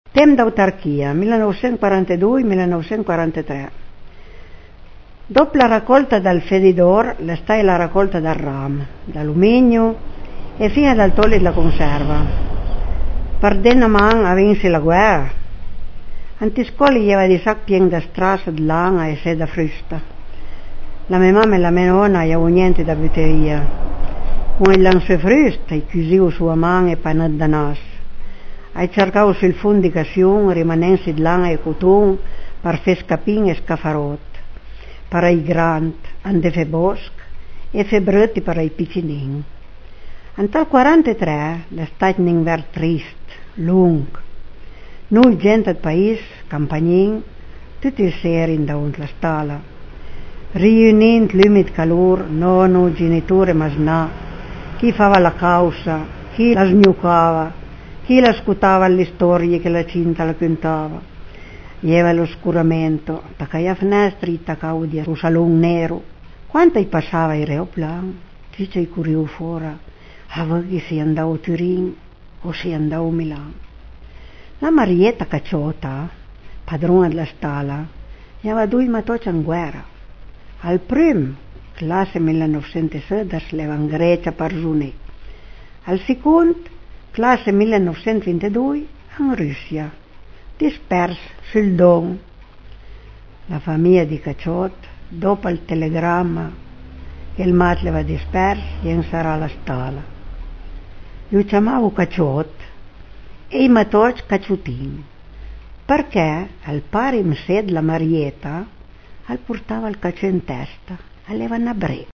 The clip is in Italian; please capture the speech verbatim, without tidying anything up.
Tempo d'autarchia, millenovecentoquarantadue millenovecentoquarantatré. Dopo la raccolta dal Fedidor, l'estai la raccolta dal ram, d'alluminio e fino dal togliere la conserva. Pardena man a vinse la guerra. Antiscoli aveva di sac pieno da strasso, di lana e seda frusta. La mia mamma e la mia nonna avevano niente da butteria. Un lancio frusta, e chiusivo sua mano e panat da nas. Hai cercato sul fondo di cassione rimanenze di lana e cotone per fare scapine e scaffarot, per i grandi, ande fe bosc e fe brutti per i piccinin. Antal quarantatré l'estate un inverno trist, lungo. Noi gente del paese, campagnin, tutti i seri in davanti la stalla. Riunendo l'umido calore, nonno, genitore, masnà, chi fava la causa, chi la sgnucava, chi ascoltava le storie che la cinta la cantava. Ieva l'oscuramento, taccai a finestri, taccai di un salone nero. Quando passava il aeroplano, tutti corrivo fuori, a vedere se andavo a Turin o se andavo a Milano. La Marietta Cacciotta, padrona della stalla, aveva due matocci in guerra. Al primo, classe millenovecentosedici, leva in Grecia per Giunè. Al secondo, classe millenovecentoventidue, in Russia, dispersi sul Don. La famiglia di Cacciotta, dopo il telegramma che il mat l'aveva disperso, gli sarà la stalla. Io chiamavo Cacciotta e i matocci Cacciottini, perché al pari in sede la Marietta al portava il caccio in testa, aveva una bre.